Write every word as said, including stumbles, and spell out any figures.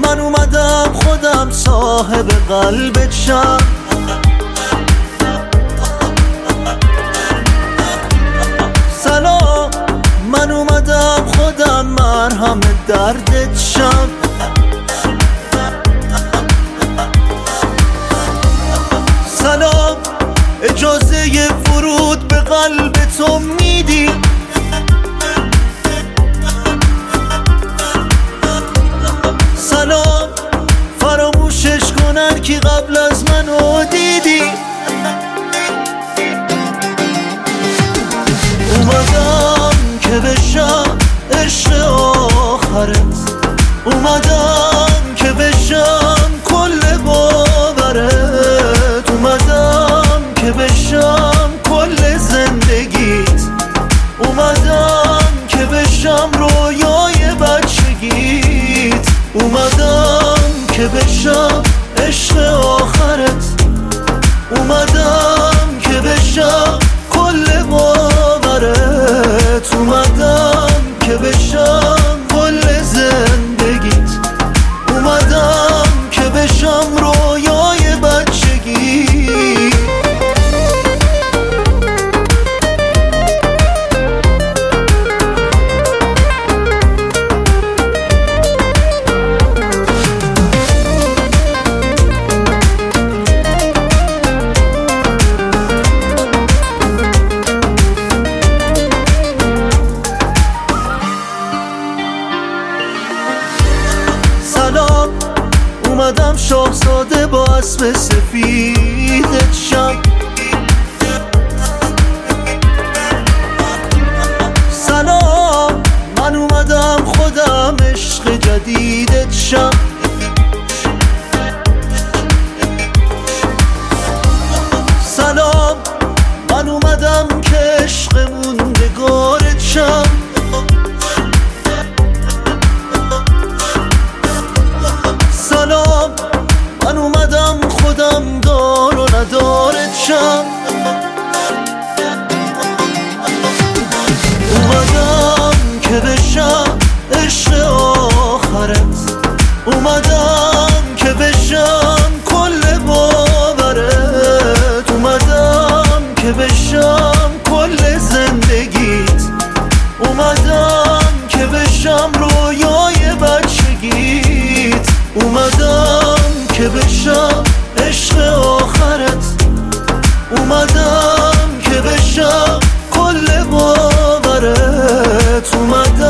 من اومدم خودم صاحب قلبت شم. سلام، من اومدم خودم مرهم دردت شم. سلام، اجازه ورود به قلب تو میدی؟ سلام، فراموشش کنن که قبل از منو دیدی. اومدم که بشم عشق آخرت، اومدم که بشم کل باورت، اومدم که بشم کل زندگیت، اومدم که بشم رویای بچگیت، اومدم که بشم عشق آخرت، اومدم که بشم کل باورت، اومدم که بشم کل زندگیت، اومدم که بشم رویای بچگیت. سلام، اومدم شاهزاده با اسب سفیدت شم. سلام، من اومدم خودم عشق جدیدت شم. سلام، من اومدم که عشق موندگارت شم. سلام، من اومدم خودم دار و ندارت شم. اومدم که بشم عشق آخرت، اومدم که بشم کل باورت، اومدم که بشم کل زندگیت، اومدم که بشم رویای بچگیت، اومدم که بشم عشق آخرت، اومدم که بشم کل باورت، اومدم